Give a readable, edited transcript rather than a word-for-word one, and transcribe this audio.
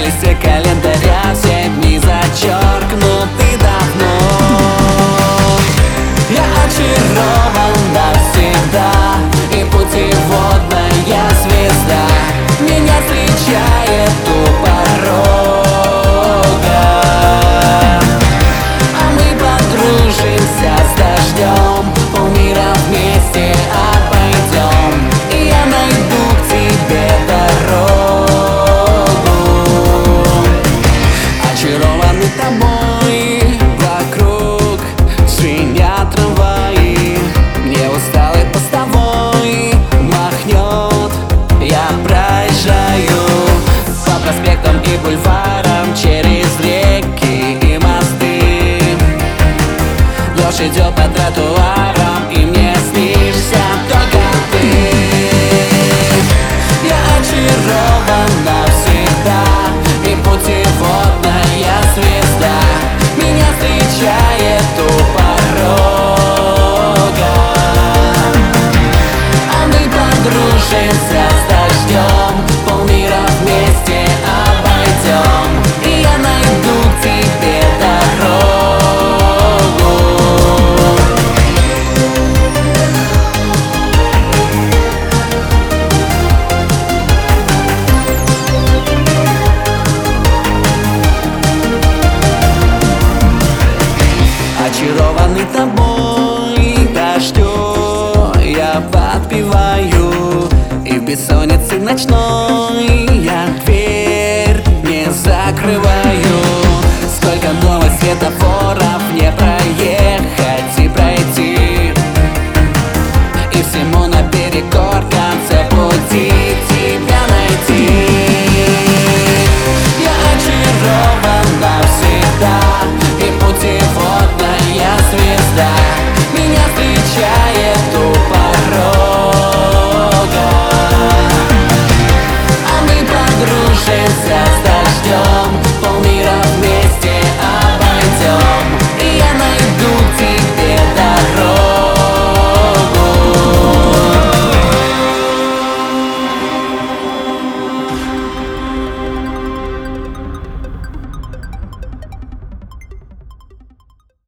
листе календаря все дни зачеркнуты давно. Я очарован навсегда, и путеводная звезда меня встречает у порога. А мы подружимся с дождем, полмира вместе обойдем, и я найду к тебе дорогу. Очарованы тобой, вокруг звенят трамваи, мне усталый постовой махнет. Я проезжаю по проспектам и бульварам, через реки и мосты. Дождь идет по тротуару,